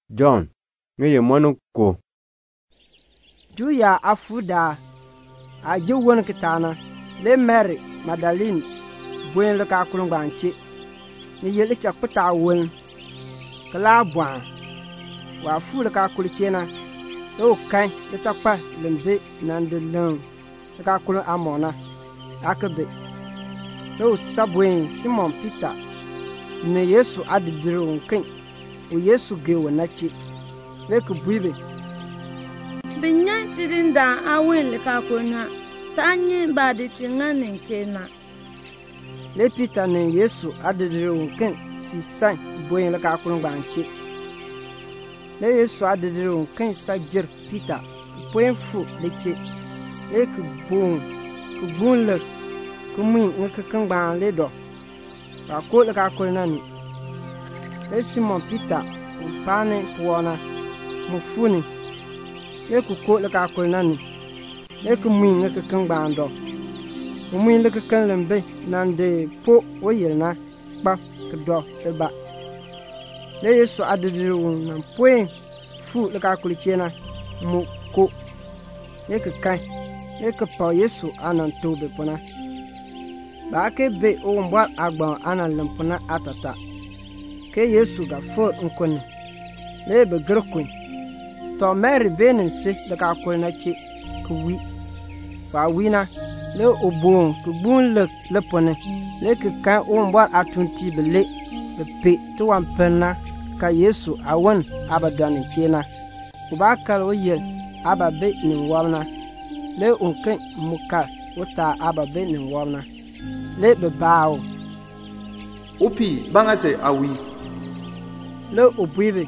John ngeye monu ko Juya afuda a jewon kitana le Mary Magdalene buen le ka kulungbanchi ni yele chakpata won kala bwan wa fu le ka kulchena o kan le takpa lembe nande lon le ka kulun amona akabe lo sabwen Simon Peter ne Yesu adidiro nkin o Yesu ge wonachi le ku buibe binya tidinda awin le ka kulna tanye badi tinganin kena le Peter ne Yesu adidiro nkin fi san bwen le ka kulun banchi le Yesu adidiro nkin sajir Peter bwen fu leche le ku bun le kumin ngakkan ban le do ba ko le ka kulna ni le Simon Peter upane kuona mufuni le ku ko le ka kulna ni le ku min ngakkan ban do mumin le kan lembe nande po oyelna ba kdo ba le Yesu adediru nan poen fu le ka kulichena mu ko le kan le ka pa Yesu anan tobe pona ba ke be o mbwa agban anan lempona atata ke Yesu ga fo nkoni le be grokun to Mary benin se le ka kulna chi kuwi ba wina le obon ku bun le pone le ke kan o mbwa atunti bele be pe to wan penna ka Yesu awon abadan chena ku ba kal o yel ababe ni wamna le unken muka uta ababe ni wamna le be bawo upi bangase awi le obuibe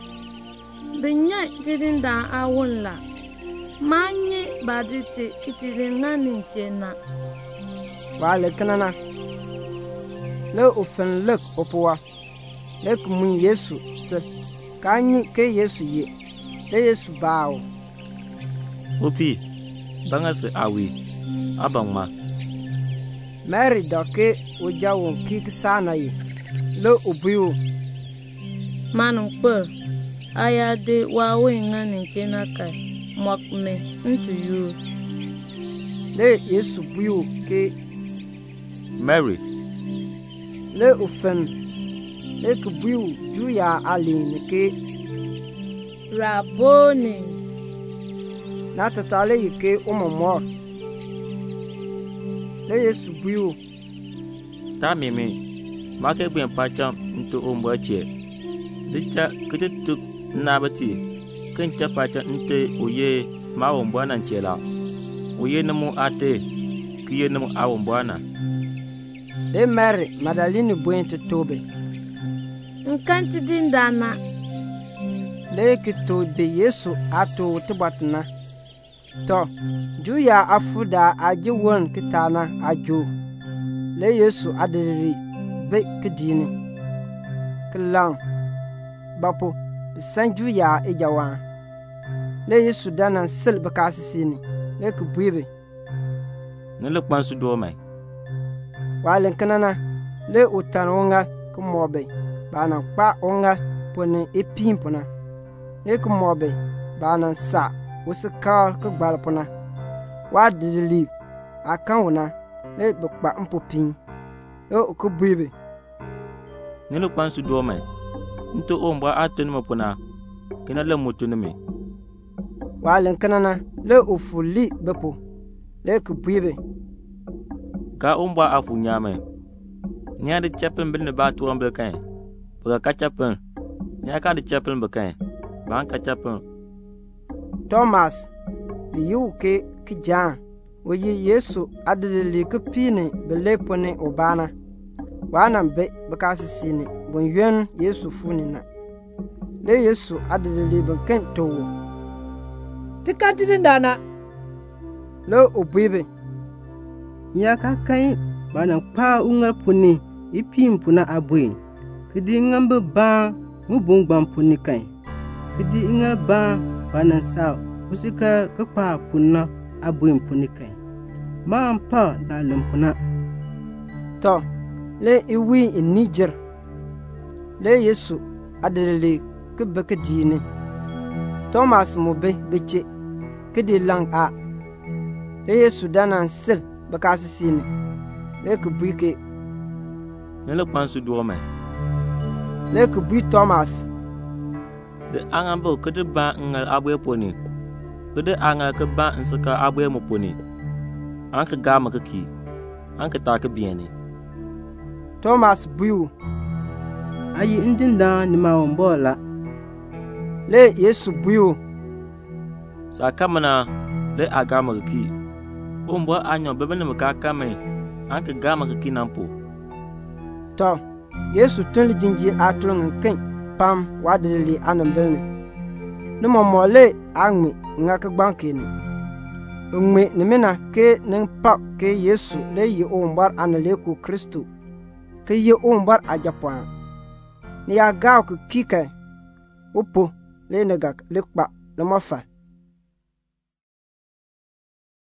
binya tidinda awun la manye badite itiringanin kena wale kanana le ofen lek opowa le kumun Yesu se kanyi ke Yesu ye le Yesu bawo upi bangase awi abangma Mary doke ojawon kikisana ye le obuyo manum pe ayade wawe nganin kena kai mokme into you le Yesu buyo ke Mary le ofen le kubuyo juya aline ke Rabboni na tatale yike umomo le Yesu buyo ta mimi make gben pacham nto ombache licha kitetuk nabati kencha pacham nte oye ma ombana nchela oye namu ate kiye namu awombana le Mary Magdalene buente tobe nkanti dindana le kito de Yesu ato tibatna to juya afuda ajiwon kitana ajo le Yesu adiri be kidini klan bapo san juya ejawa le Yesu danan sel bakasisini le kubibe ne le kpansu do mai walen kanana le utanonga kumobe bana pa onga pone epimpona le kumobe bana sa usika ku gbalpona wa didili akanwona le bukpa mpopin o kubibe ne le kpansu do mai nto omba atun mapuna kina le mutunme walen kanana le ufuli bepo le kubibe ka omba afu nyame nya de chapel bin ba tuam be kan ba ka chapel nya ka de chapel be kan ban ka chapel Thomas yuke kijan oyi Yesu adili kupine belepone obana wana be bakasisini bonyen Yesu funina le Yesu adili banken towo tikatidi ndana le obibe ya ka kai bana pa unga puni ipim puna abui kidi ngambe ba ngubungban puni kai kidi inga ba bana sa usika ka pa punna abui puni kai ma pa na lumpuna to le iwi in Niger le Yesu adili ke be ke diine. Thomas mo be bece ke di lang a. Le Yesu danan sil be ka sisine. Le ke buike. Ne le kpan su do me. Le ke bui Thomas. De angambo ke de ba ngal abwe poni. Ke de angal ke ba nsaka abwe mo poni. An ke ga ma ke ki. An ke ta ke biene. Thomas buiu. Ayi indinda ni ma wombola. Le Yesu buiu. Sakamana le agama ke ki. Ombo anyo bebe ne maka kame. An ke ga ma ke ki nampo. To Yesu tun li jinji atulung ken pam wadili anambelne. Ne momole angmi ngaka bankeni. Ngmi ne mena ke nen pa ke Yesu le yi ombar anale ku Kristo. Ke yi ombar ajapwa. Ni ya gaw ku kike. Upo le negak le kpa le mafa.